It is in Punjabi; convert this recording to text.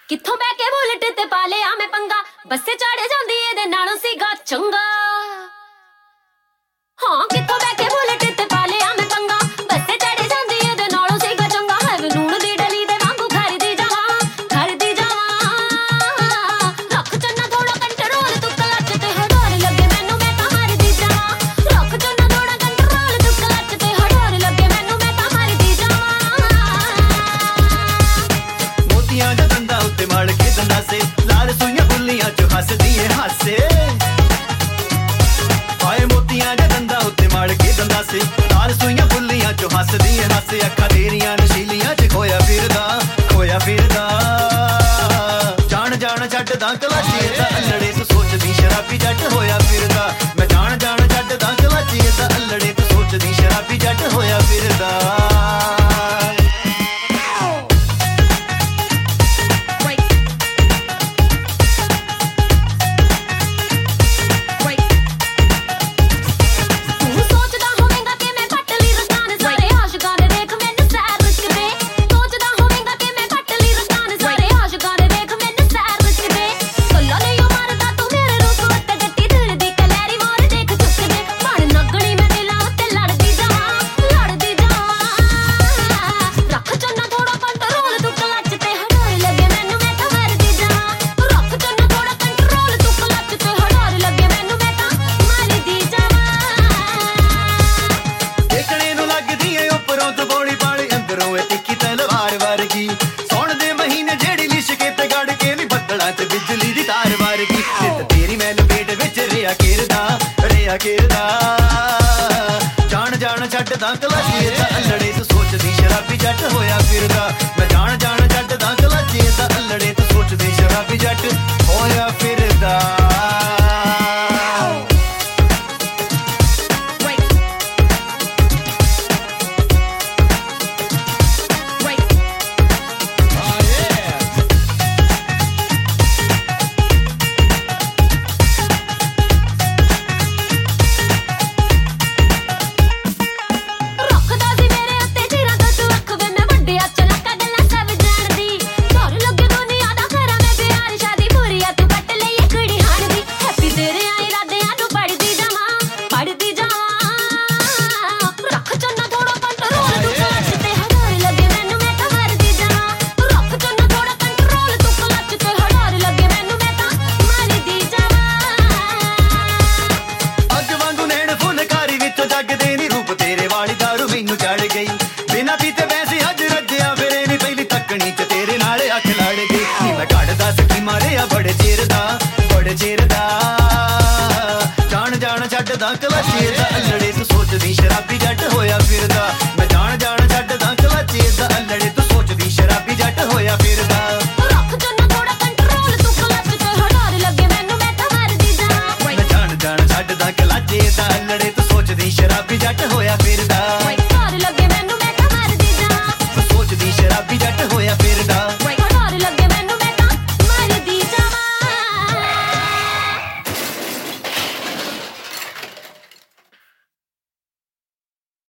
ਕਿੱਥੋਂ ਬਹਿ ਕੇ ਬੁਲਟ ਤੇ ਪਾ ਲਿਆ ਮੈਂ ਪੰਗਾ, ਬੱਸੇ ਚੜ ਜਾਂਦੀ ਇਹਦੇ ਨਾਲੋਂ ਸੀਗਾ ਚੰਗਾ। ਹਾਂ ਕਿੱਥੋਂ ਬਹਿ ਕੇ ਬੁਲਟ ਤੇ ਪਾ ਲਿਆ ਮੈਂ ਪੰਗਾ, ਬੱਸੇ ਚੜ ਜਾਂਦੀ ਇਹਦੇ ਨਾਲੋਂ ਸੀਗਾ ਚੰਗਾ। ਹੈ ਵੇ ਨੂਣ ਦੀ ਡਲੀ ਦੇ ਵਾਂਗੂ ਖਰਦੀ ਜਾਵਾਂ, ਖਰਦੀ ਜਾਵਾਂ। ਰੱਖ ਚੰਨਾ ਥੋੜਾ ਕੰਟਰੋਲ ਤੂੰ ਕਲੱਚ ਤੇ ਹਡੋਰ ਲੱਗੇ ਮੈਨੂੰ ਮੈਂ ਤਾਂ ਮਰਦੀ ਜਾਵਾਂ। ਰੱਖ ਚੰਨਾ ਥੋੜਾ ਕੰਟਰੋਲ ਤੂੰ ਕਲੱਚ ਤੇ ਹਡੋਰ ਲੱਗੇ ਮੈਨੂੰ ਮੈਂ ਤਾਂ ਮਰਦੀ ਜਾਵਾਂ। ਮੋਤੀਆਂ ਦਾ ਦੰਦਾਂ ਉੱਤੇ ਮੜ ਕੇ ਦੰਦਾਸੇ, ਲਾਲ ਸੂਈਆਂ ਬੁੱਲੀਆਂ ਚੋਂ ਹੱਸਦੀ ਏ ਹਾਸੇ। ਹਾਏ ਮੋਤੀਆਂ ਦੇ ਦੰਦਾਂ ਉੱਤੇ ਮੜ ਕੇ ਦੰਦਾਸੇ, ਲਾਲ ਸੂਈਆਂ ਬੁੱਲੀਆਂ ਚੋਂ ਹੱਸਦੀ ਏ ਹਾਸੇ। ਅੱਖਾਂ ਤੇਰੀਆਂ ਨਸ਼ੀਲੀਆਂ ਚ ਖੋਇਆ ਫਿਰਦਾ, ਖੋਇਆ ਫਿਰਦਾ। ਜਾਣ ਜਾਣ ਛੱਡਦਾ ਕਲਾਚੀ ਦਾ ਅਲੜੇ ਤੂੰ ਸੋਚਦੀ ਸ਼ਰਾਬੀ ਜੱਟ ਹੋਇਆ ਫਿਰਦਾ। ਮੈਂ ਜਾਣ ਜਾਣ ਛੱਡਦਾ ਕਲਾਚੀ ਦਾ ਅਲੜੇ ਤੂੰ ਸੋਚਦੀ ਸ਼ਰਾਬੀ ਜੱਟ ਹੋਇਆ ਫਿਰਦਾ। ਤੇ ਬਿਜਲੀ ਦੀ ਤਾਰ ਵਰਗੀ ਨਿੱਤ ਤੇਰੀ ਮੈਂ ਲਪੇਟ ਵਿੱਚ ਰਿਆ ਕਿਰਦਾ, ਰਿਆ ਕਿਰਦਾ। ਜਾਣ ਜਾਣ ਛੱਡਦਾ ਕਲਾਚੀ ਦਾ ਅਲੜੇ ਤੂੰ ਸੋਚਦੀ ਸ਼ਰਾਬੀ ਜੱਟ ਹੋਇਆ ਫਿਰਦਾ। ਮੈਂ ਜਾਣ ਜਾਣ ਛੱਡਦਾ ਕਲਾਚੀ ਦਾ ਅਲੜੇ ਤੂੰ ਸੋਚਦੀ ਸ਼ਰਾਬੀ ਜੱਟ ਹੋਇਆ ਫਿਰਦਾ। ਬਿਨਾ ਪੀਤੇ ਵੈਸੇ ਅੱਜ ਰੱਜਿਆ ਫਿਰੇ ਨੀ ਪਹਿਲੀ ਤੱਕਣੀ ਚ ਤੇਰੇ ਨਾਲ ਅੱਖ ਲੜ ਗਈ ਨੀ। ਮੈਂ ਕੱਢਦਾ ਸਕੀ ਮਾਰਿਆ ਬੜੇ ਚਿਰ ਦਾ, ਬੜੇ ਚਿਰ ਦਾ। ਜਾਣ ਜਾਣ ਛੱਡਦਾ ਕਲਾਚੀ ਦਾ ਅਲੜੇ ਤੂੰ ਸੋਚਦੀ ਸ਼ਰਾਬੀ ਜੱਟ ਹੋਇਆ ਫਿਰਦਾ।